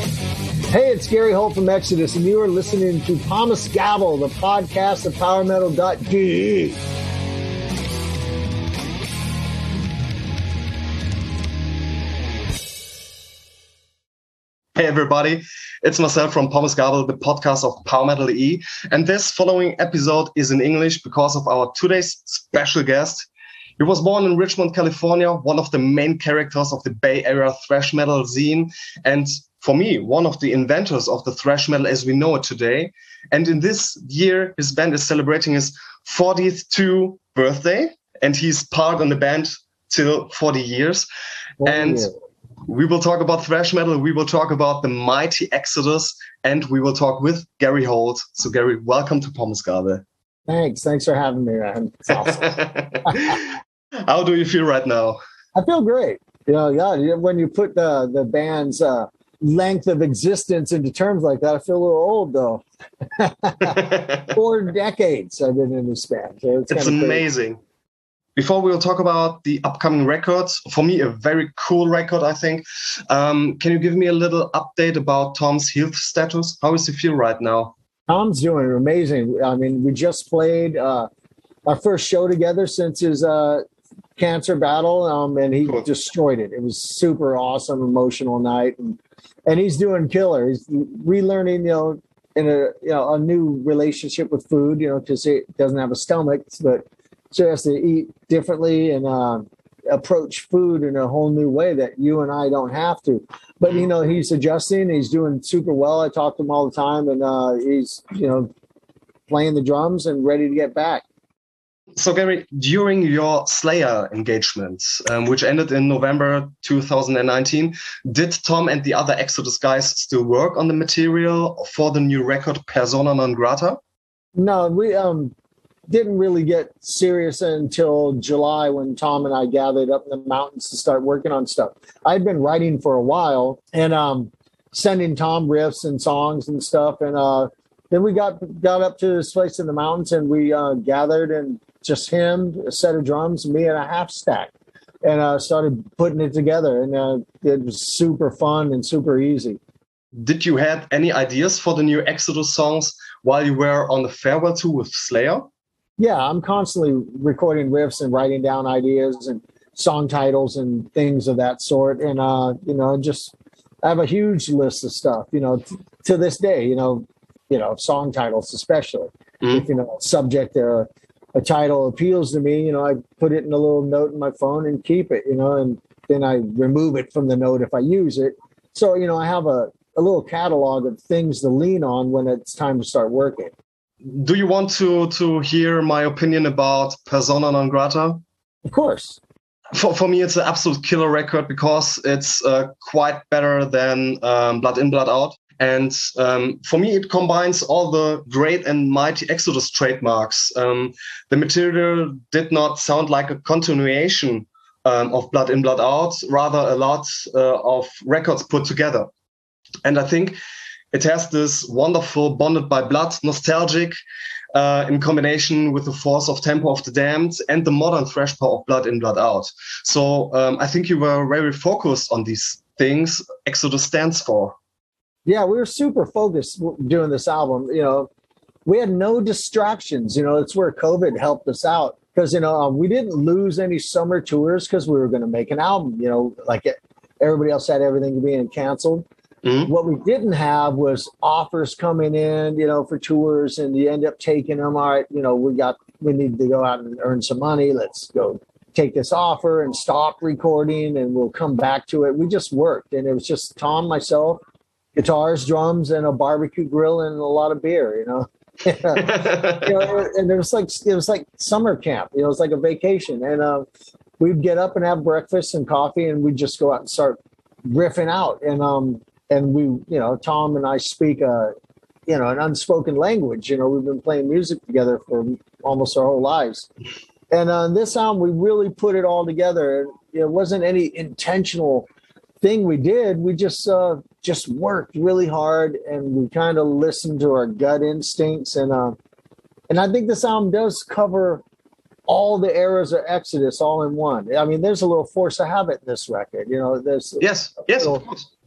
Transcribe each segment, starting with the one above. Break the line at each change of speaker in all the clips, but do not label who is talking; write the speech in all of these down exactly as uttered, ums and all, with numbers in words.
Hey, it's Gary Holt from Exodus, and you are listening to Thomas Gavel, the podcast of power metal dot d e.
Hey everybody, it's myself from Thomas Gavel, the podcast of Power Metal dot e, and this following episode is in English because of our today's special guest. He was born in Richmond, California, one of the main characters of the Bay Area thrash metal scene, and for me, one of the inventors of the thrash metal as we know it today. And in this year, his band is celebrating his fortieth birthday, and he's part on the band till forty years.
Oh,
and
yeah.
We will talk about thrash metal, we will talk about the mighty Exodus, and we will talk with Gary Holt. So Gary, welcome to Thomas Gavel.
Thanks. Thanks for having me, man. It's awesome.
How do you feel right now?
I feel great. You know, yeah, when you put the, the band's uh, length of existence into terms like that, I feel a little old, though. Four decades I've been in this band. So it's
it's amazing. Crazy. Before we'll talk about the upcoming records, for me, a very cool record, I think. Um, can you give me a little update about Tom's health status? How does he feel right now?
Tom's doing amazing. I mean, we just played uh, our first show together since his uh, cancer battle, um, and he cool. destroyed it. It was super awesome, emotional night, and and he's doing killer. He's relearning, you know, in a you know a new relationship with food, you know, because he doesn't have a stomach, but so he has to eat differently and uh, approach food in a whole new way that you and I don't have to. But, you know, he's adjusting. He's doing super well. I talk to him all the time, and uh, he's, you know, playing the drums and ready to get back.
So, Gary, during your Slayer engagement, um, which ended in November two thousand nineteen, did Tom and the other Exodus guys still work on the material for the new record, Persona Non Grata?
No, we... um. didn't really get serious until July when Tom and I gathered up in the mountains to start working on stuff. I'd been writing for a while and um, sending Tom riffs and songs and stuff. And uh, then we got got up to this place in the mountains and we uh, gathered and just him, a set of drums, me and a half stack. And uh, started putting it together. And uh, it was super fun and super easy.
Did you have any ideas for the new Exodus songs while you were on the farewell tour with Slayer?
Yeah, I'm constantly recording riffs and writing down ideas and song titles and things of that sort. And, uh, you know, just I have a huge list of stuff, you know, t- to this day, you know, you know, song titles, especially mm-hmm. if, you know, subject or a title appeals to me, you know, I put it in a little note in my phone and keep it, you know, and then I remove it from the note if I use it. So, you know, I have a, a little catalog of things to lean on when it's time to start working.
Do you want to, to hear my opinion about Persona Non Grata?
Of course.
For, for me, it's an absolute killer record because it's uh, quite better than um, Blood In, Blood Out. And um, for me, it combines all the great and mighty Exodus trademarks. Um, the material did not sound like a continuation um, of Blood In, Blood Out, rather a lot uh, of records put together. And I think it has this wonderful Bonded by Blood, nostalgic, uh, in combination with the force of Tempo of the Damned and the modern thrash power of Blood In, Blood Out. So um, I think you were very focused on these things Exodus stands for.
Yeah, we were super focused doing this album. You know, we had no distractions. You know, it's where COVID helped us out because, you know, um, we didn't lose any summer tours because we were going to make an album. You know, like it, everybody else had everything being canceled. Mm-hmm. What we didn't have was offers coming in, you know, for tours, and you end up taking them. All right, you know, we got, we need to go out and earn some money. Let's go take this offer and stop recording, and we'll come back to it. We just worked, and it was just Tom, myself, guitars, drums, and a barbecue grill and a lot of beer, you know. you know and it was like it was like summer camp. You know, it was like a vacation, and uh, we'd get up and have breakfast and coffee, and we'd just go out and start riffing out, and um. And we, you know, Tom and I speak, uh, you know, an unspoken language. You know, we've been playing music together for almost our whole lives. And on this album, we really put it all together. It wasn't any intentional thing we did. We just uh, just worked really hard, and we kind of listened to our gut instincts. And uh, and I think this album does cover all the eras of Exodus all in one. I mean, there's a little force of habit in this record. You know, there's
yes, yes,
little,
of course.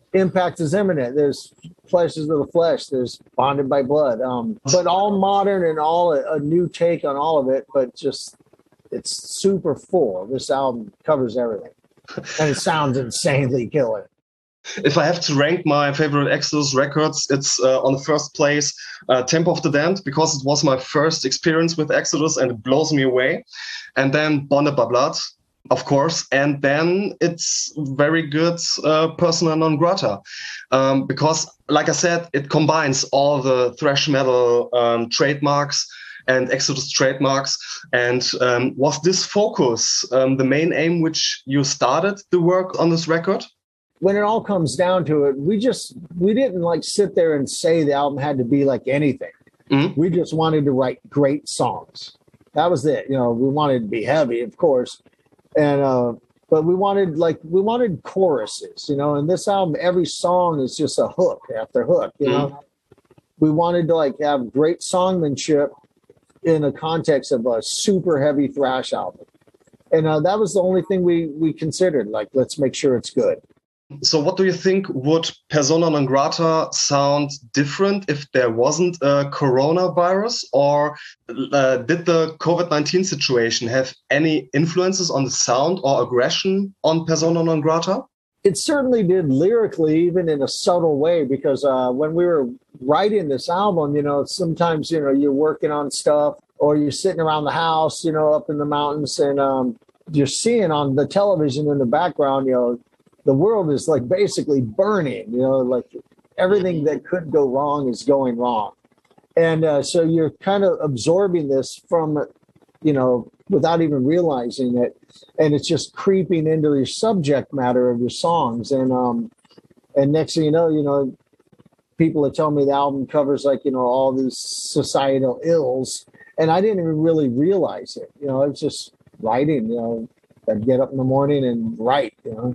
Impact is imminent. There's Pleasures of the Flesh. There's Bonded by Blood. Um, but all modern and all a, a new take on all of it. But just it's super full. This album covers everything, and it sounds insanely killer.
If I have to rank my favorite Exodus records, it's uh, on the first place, uh, Temple of the Damned, because it was my first experience with Exodus and it blows me away. And then Bonded by Blood, of course. And then it's very good uh, Persona non grata, um, because, like I said, it combines all the thrash metal um, trademarks and Exodus trademarks. And um, was this focus um, the main aim which you started the work on this record?
When it all comes down to it, we just, we didn't like sit there and say the album had to be like anything. Mm-hmm. We just wanted to write great songs. That was it. You know, we wanted to be heavy, of course. And, uh, but we wanted like, we wanted choruses, you know, and this album, every song is just a hook after hook, you mm-hmm. know. We wanted to like have great songmanship in the context of a super heavy thrash album. And uh, that was the only thing we, we considered, like, let's make sure it's good.
So what do you think, would Persona non grata sound different if there wasn't a coronavirus? Or uh, did the COVID nineteen situation have any influences on the sound or aggression on Persona non grata?
It certainly did lyrically, even in a subtle way, because uh, when we were writing this album, you know, sometimes, you know, you're working on stuff or you're sitting around the house, you know, up in the mountains, and um, you're seeing on the television in the background, you know, the world is like basically burning, you know, like everything that could go wrong is going wrong. And uh, so you're kind of absorbing this from, you know, without even realizing it. And it's just creeping into your subject matter of your songs. And, um, and next thing you know, you know, people are telling me the album covers like, you know, all these societal ills. And I didn't even really realize it. You know, it's just writing, you know, I'd get up in the morning and write, you know.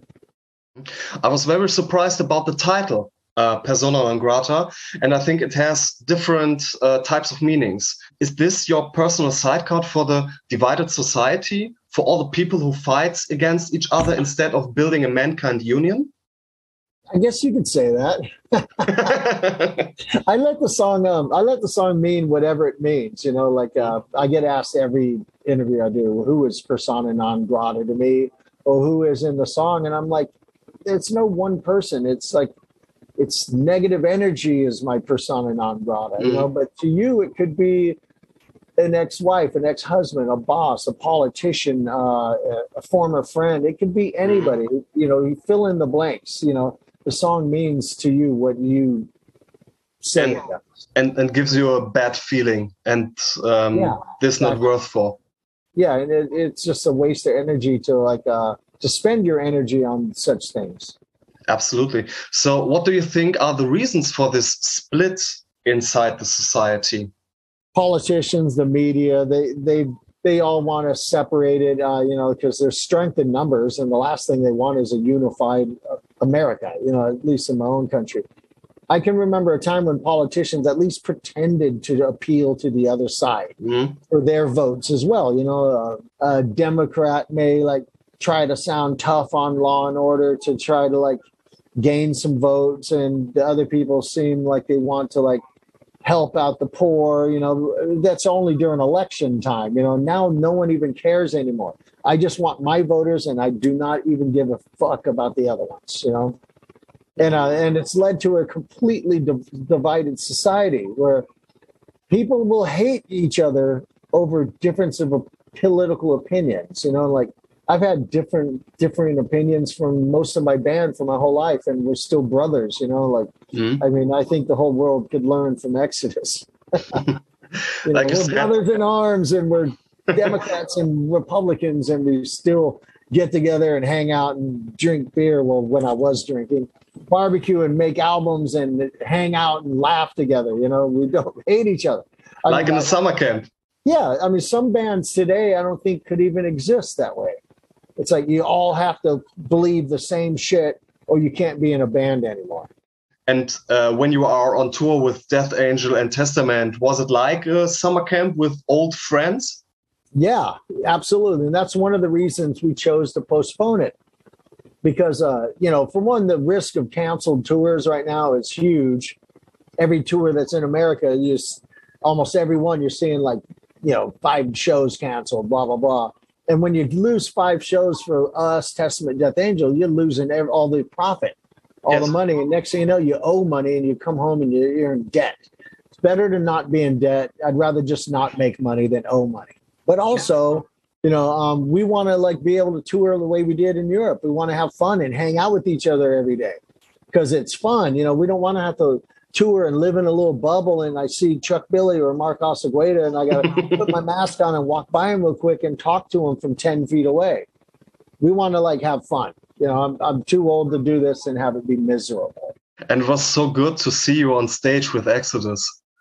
I was very surprised about the title, uh, Persona non grata, and I think it has different uh, types of meanings. Is this your personal sidecard for the divided society, for all the people who fight against each other instead of building a mankind union?
I guess you could say that. I let the song, um, I let the song mean whatever it means. You know, like uh, I get asked every interview I do, who is Persona non grata to me, or who is in the song, and I'm like, it's no one person. It's like, it's negative energy is my persona non grata, you know, but to you, it could be an ex-wife, an ex-husband, a boss, a politician, uh, a former friend. It could be anybody, you know, you fill in the blanks, you know, the song means to you what you say
and, it does. And, and gives you a bad feeling and um,
yeah,
this not worth for.
Yeah. And it, it's just a waste of energy to like, uh, to spend your energy on such things.
Absolutely. So what do you think are the reasons for this split inside the society?
Politicians, the media, they they they all want to separate it, uh, you know, because there's strength in numbers. And the last thing they want is a unified America, you know, at least in my own country. I can remember a time when politicians at least pretended to appeal to the other side mm-hmm. for their votes as well. You know, uh, a Democrat may like try to sound tough on law and order to try to like gain some votes, and the other people seem like they want to like help out the poor. You know, that's only during election time. You know, now no one even cares anymore. I just want my voters, and I do not even give a fuck about the other ones, you know. And uh, and it's led to a completely di- divided society where people will hate each other over difference of political opinions, you know, like I've had different differing opinions from most of my band for my whole life, and we're still brothers, you know, like, mm-hmm. I mean, I think the whole world could learn from Exodus. you know, like we're brothers in arms, and we're Democrats and Republicans, and we still get together and hang out and drink beer. Well, when I was drinking, barbecue and make albums and hang out and laugh together. You know, we don't hate each other. I
like
mean,
in the summer camp.
Yeah. I mean, some bands today, I don't think could even exist that way. It's like you all have to believe the same shit or you can't be in a band anymore.
And uh, when you are on tour with Death Angel and Testament, was it like a summer camp with old friends?
Yeah, absolutely. And that's one of the reasons we chose to postpone it. because, uh, you know, for one, the risk of canceled tours right now is huge. Every tour that's in America, you just, almost every one you're seeing like, you know, five shows canceled, blah, blah, blah. And when you lose five shows for us, Testament, Death Angel, you're losing every, all the profit, all yes. the money. And next thing you know, you owe money and you come home and you're, you're in debt. It's better to not be in debt. I'd rather just not make money than owe money. But also, you know, um, we want to like be able to tour the way we did in Europe. We want to have fun and hang out with each other every day because it's fun. You know, we don't want to have to tour and live in a little bubble and I see Chuck Billy or Mark Osagueda and I got to put my mask on and walk by him real quick and talk to him from ten feet away. We want to like have fun. You know, I'm, I'm too old to do this and have it be miserable.
And it was so good to see you on stage with Exodus.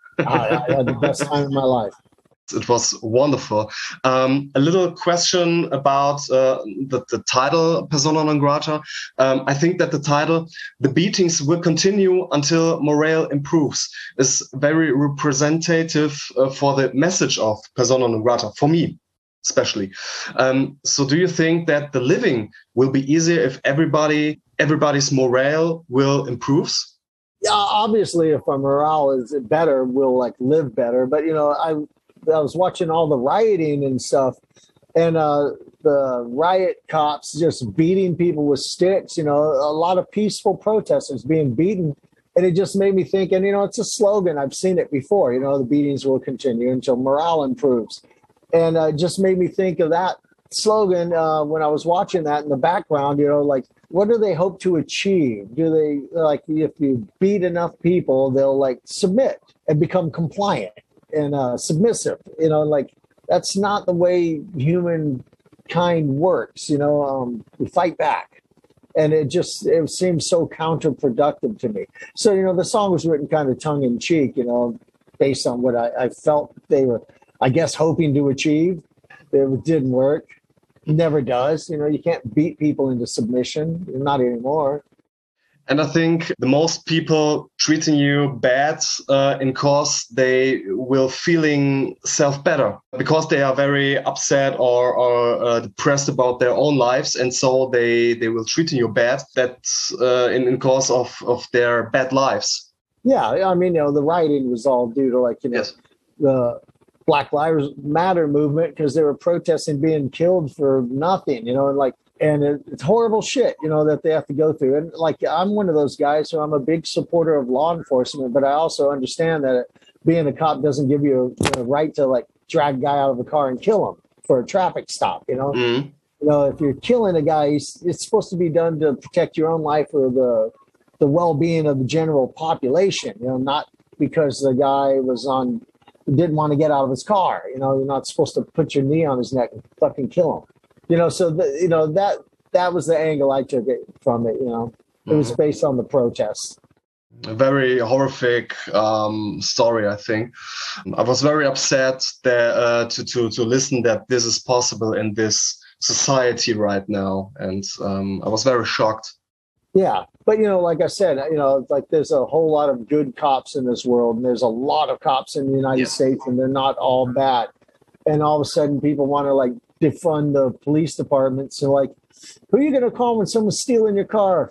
I, I had the best time of my life.
It was wonderful. Um, a little question about uh, the, the title, Persona non grata. Um, I think that the title, The Beatings Will Continue Until Morale Improves, is very representative uh, for the message of Persona non grata, for me especially. Um, so do you think that the living will be easier if everybody, everybody's morale will improves?
Yeah, obviously, if our morale is better, we'll like live better. But, you know, I... I was watching all the rioting and stuff, and uh, the riot cops just beating people with sticks, you know, a lot of peaceful protesters being beaten. And it just made me think, and, you know, it's a slogan. I've seen it before, you know, the beatings will continue until morale improves. And uh, it just made me think of that slogan uh, when I was watching that in the background, you know, like, what do they hope to achieve? Do they, like, if you beat enough people, they'll, like, submit and become compliant and uh, submissive, you know, like that's not the way humankind works, you know, um, we fight back. And it just, it seems so counterproductive to me. So, you know, the song was written kind of tongue in cheek, you know, based on what I, I felt they were, I guess, hoping to achieve. It didn't work. Never does. You know, you can't beat people into submission, not anymore.
And I think the most people treating you bad uh, in cause they will feeling self better because they are very upset or, or uh, depressed about their own lives. And so they, they will treating you bad that uh, in, in cause of, of their bad lives.
Yeah. I mean, you know, the rioting was all due to like, you know, yes. the Black Lives Matter movement because they were protesting being killed for nothing, you know, and like, And it, it's horrible shit, you know, that they have to go through. And like, I'm one of those guys, so I'm a big supporter of law enforcement, but I also understand that being a cop doesn't give you a, a right to like drag a guy out of a car and kill him for a traffic stop, you know? Mm. You know, if you're killing a guy, it's supposed to be done to protect your own life or the, the well-being of the general population, you know, not because the guy was on, didn't want to get out of his car. You know, you're not supposed to put your knee on his neck and fucking kill him. You know, so, the, you know, that that was the angle I took it from it, you know. It was based on the protests.
A very horrific um, story, I think. I was very upset that, uh, to, to, to listen that this is possible in this society right now. And um, I was very shocked.
Yeah. But, you know, like I said, you know, like there's a whole lot of good cops in this world. And there's a lot of cops in the United yeah. States, and they're not all bad. And all of a sudden people want to, like, defund the police department. So like, who are you going to call when someone's stealing your car?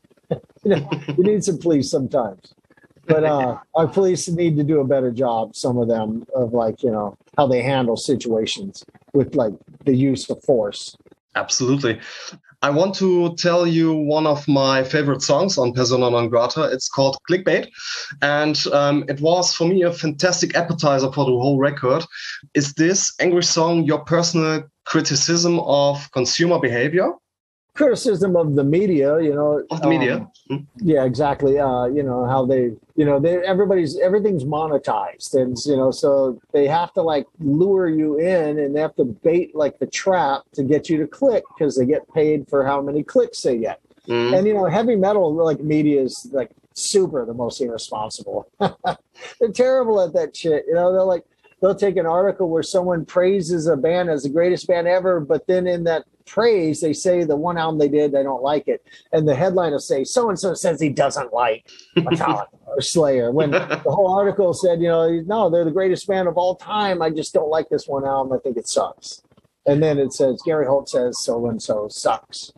You know, you need some police sometimes. But uh, our police need to do a better job, some of them, of like, you know, how they handle situations with like the use of force.
Absolutely. I want to tell you one of my favorite songs on Persona non grata. It's called Clickbait. And um, it was, for me, a fantastic appetizer for the whole record. Is this angry song your personal criticism of consumer behavior?
Criticism of the media, you know.
Of the media.
Um, mm-hmm. Yeah, exactly. Uh, you know, how they, you know, they everybody's, everything's monetized. And, you know, so they have to like lure you in and they have to bait like the trap to get you to click because they get paid for how many clicks they get. Mm-hmm. And, you know, heavy metal like media is like super the most irresponsible. They're terrible at that shit. You know, they're like, they'll take an article where someone praises a band as the greatest band ever, but then in that praise, they say the one album they did, they don't like it. And the headline will say, so-and-so says he doesn't like Metallica or Slayer. When the whole article said, you know, no, they're the greatest band of all time. I just don't like this one album. I think it sucks. And then it says, Gary Holt says so-and-so sucks.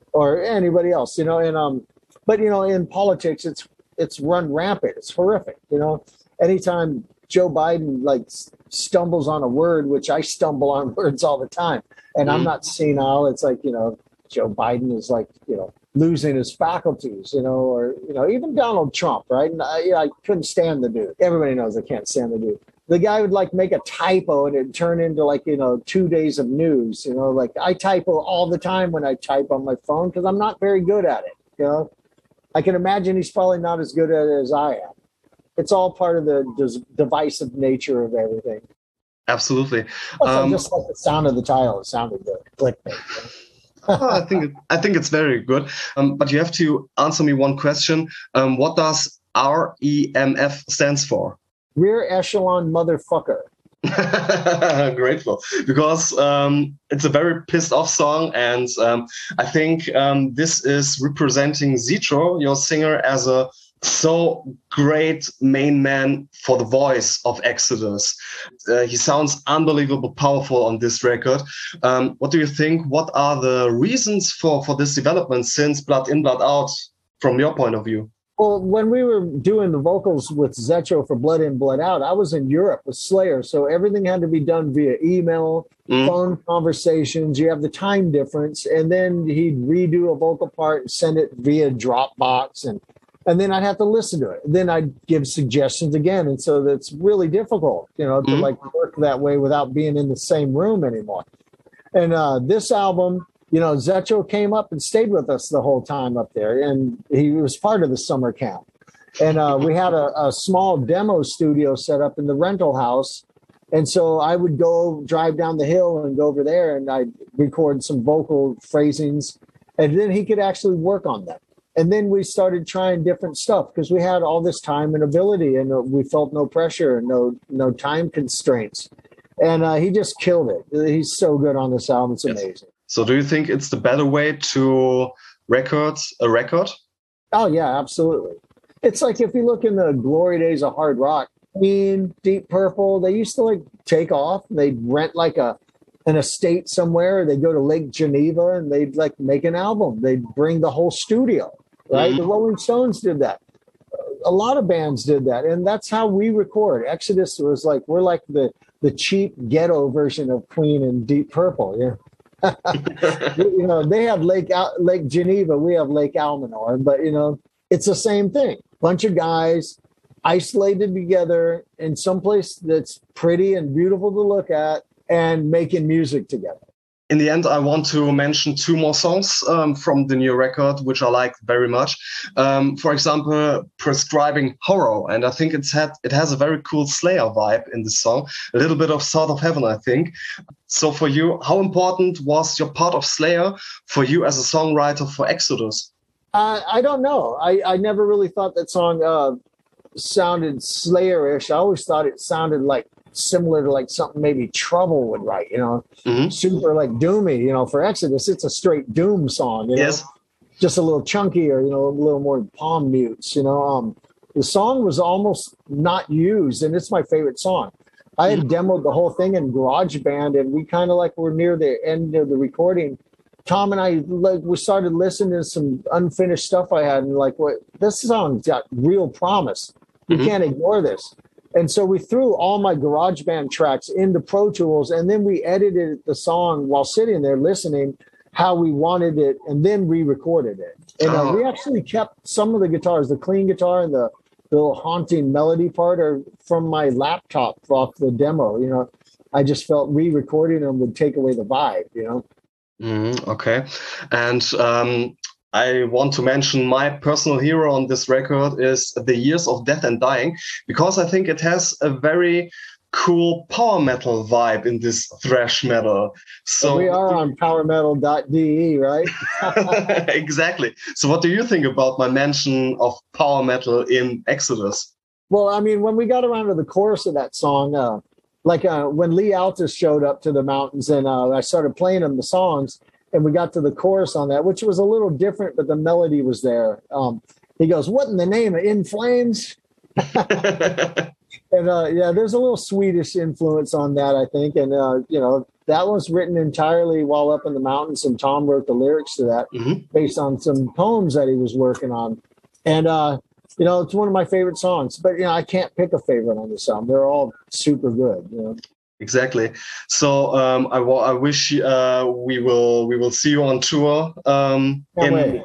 or anybody else, you know. And um, but you know, in politics, it's it's run rampant. It's horrific, you know. Anytime Joe Biden like stumbles on a word, which I stumble on words all the time, and mm-hmm. I'm not senile. It's like, you know, Joe Biden is like, you know, losing his faculties, you know, or, you know, even Donald Trump, right? And I, I couldn't stand the dude. Everybody knows I can't stand the dude. The guy would like make a typo and it'd turn into like, you know, two days of news, you know, like I typo all the time when I type on my phone because I'm not very good at it, you know. I can imagine he's probably not as good at it as I am. It's all part of the dis- divisive nature of everything.
Absolutely.
Plus, um, I just like the sound of the title. It sounded good. Clickbait. You know?
oh, I think it, I think it's very good. Um, but you have to answer me one question. Um, what does R E M F stands for?
Rear echelon motherfucker.
Grateful, because um, it's a very pissed off song, and um, I think um, this is representing Zetro, your singer, as a so great main man for the voice of Exodus. Uh, he sounds unbelievable powerful on this record. Um, what do you think? What are the reasons for, for this development since Blood In, Blood Out, from your point of view?
Well, when we were doing the vocals with Zetro for Blood In, Blood Out, I was in Europe with Slayer, so everything had to be done via email, mm. phone conversations. You have the time difference, and then he'd redo a vocal part and send it via Dropbox, and And then I'd have to listen to it. Then I'd give suggestions again. And so that's really difficult, you know, to mm-hmm. like work that way without being in the same room anymore. And uh, this album, you know, Zetro came up and stayed with us the whole time up there. And he was part of the summer camp. And uh, we had a, a small demo studio set up in the rental house. And so I would go drive down the hill and go over there and I'd record some vocal phrasings. And then he could actually work on them. And then we started trying different stuff because we had all this time and ability, and we felt no pressure and no no time constraints. And uh, he just killed it. He's so good on this album; it's amazing. Yes.
So, do you think it's the better way to record a record?
Oh yeah, absolutely. It's like if you look in the glory days of hard rock, Queen, Deep Purple, they used to like take off. They'd rent like a an estate somewhere. They'd go to Lake Geneva and they'd like make an album. They'd bring the whole studio. Right? Mm-hmm. The Rolling Stones did that. A lot of bands did that. And that's how we record. Exodus was like, we're like the, the cheap ghetto version of Queen and Deep Purple. Yeah. You know, they have Lake, Lake Geneva. We have Lake Almanor. But, you know, it's the same thing. Bunch of guys isolated together in some place that's pretty and beautiful to look at and making music together.
In the end, I want to mention two more songs um, from the new record, which I like very much. Um, for example, Prescribing Horror. And I think it's had it has a very cool Slayer vibe in the song. A little bit of South of Heaven, I think. So for you, how important was your part of Slayer for you as a songwriter for Exodus?
Uh, I don't know. I, I never really thought that song uh, sounded Slayer-ish. I always thought it sounded like similar to like something maybe Trouble would write, you know, mm-hmm. super like doomy, you know. For Exodus, it's a straight doom song, you know,
yes.
Just a little chunkier, you know, a little more palm mutes, you know. Um, the song was almost not used, and it's my favorite song. I had mm-hmm. demoed the whole thing in GarageBand, and we kind of like were near the end of the recording. Tom and I, like, we started listening to some unfinished stuff I had, and like, what this song's got real promise. You mm-hmm. can't ignore this. And so we threw all my GarageBand tracks into Pro Tools, and then we edited the song while sitting there listening how we wanted it, and then re-recorded it. And uh, we actually kept some of the guitars, the clean guitar and the, the little haunting melody part are from my laptop off the demo. You know, I just felt re-recording them would take away the vibe, you know?
Mm, okay. And um, I want to mention my personal hero on this record is The Years of Death and Dying, because I think it has a very cool power metal vibe in this thrash metal. So
well, we are on power metal dot d e, right?
Exactly. So what do you think about my mention of power metal in Exodus?
Well, I mean, when we got around to the chorus of that song, uh, like uh, when Lee Altus showed up to the mountains and uh, I started playing him the songs, and we got to the chorus on that, which was a little different, but the melody was there. Um, he goes, "What in the name of In Flames?" And uh, yeah, there's a little Swedish influence on that, I think. And, uh, you know, that was written entirely while up in the mountains, and Tom wrote the lyrics to that mm-hmm. based on some poems that he was working on. And, uh, you know, it's one of my favorite songs. But, you know, I can't pick a favorite on this album. They're all super good, you know.
Exactly. So um, I, I wish uh, we will we will see you on tour. Um,
can't wait.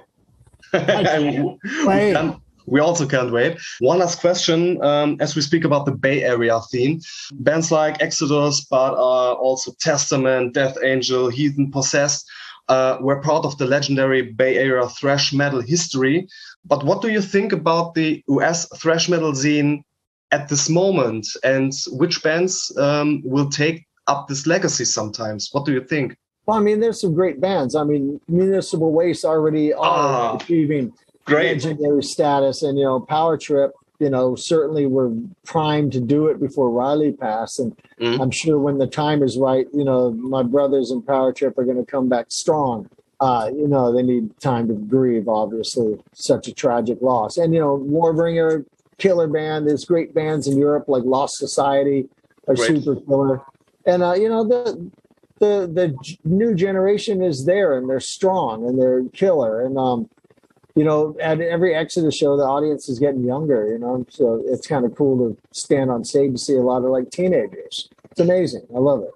and we, can, we also can't wait. One last question. Um, as we speak about the Bay Area theme, bands like Exodus, but uh, also Testament, Death Angel, Heathen, Possessed, uh, were part of the legendary Bay Area thrash metal history. But what do you think about the U S thrash metal scene at this moment, and which bands um, will take up this legacy sometimes? What do you think?
Well, I mean, there's some great bands. I mean, Municipal Waste already are ah, achieving great. legendary status, and, you know, Power Trip, you know, certainly were primed to do it before Riley passed. And mm. I'm sure when the time is right, you know, my brothers in Power Trip are going to come back strong. Uh, you know, they need time to grieve, obviously, such a tragic loss. And, you know, Warbringer, killer band. There's great bands in Europe like Lost Society are Great. super killer. And, uh, you know, the, the, the new generation is there, and they're strong and they're killer. And, um, you know, at every Exodus show, the audience is getting younger, you know, so it's kind of cool to stand on stage and see a lot of like teenagers. It's amazing. I love it.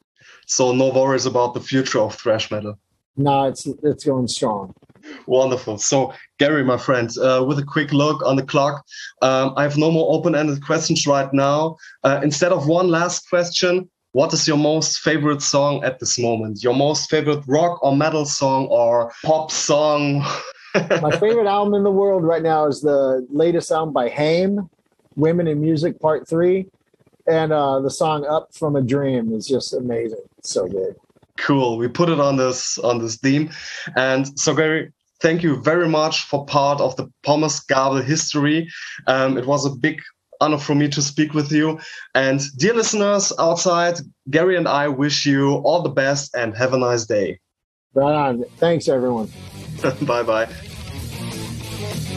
So no worries about the future of thrash metal.
No, it's, it's going strong.
Wonderful. So, Gary, my friend, uh, with a quick look on the clock, um, I have no more open-ended questions right now. Uh, instead of one last question, what is your most favorite song at this moment? Your most favorite rock or metal song or pop song?
My favorite album in the world right now is the latest album by Haim, Women in Music Part three. And uh, the song Up From a Dream is just amazing. It's so good.
Cool. We put it on this on this theme. And so, Gary, thank you very much for part of the Pommes Gabel history. Um, it was a big honor for me to speak with you. And dear listeners outside, Gary and I wish you all the best and have a nice day.
Right on. Thanks, everyone.
Bye-bye.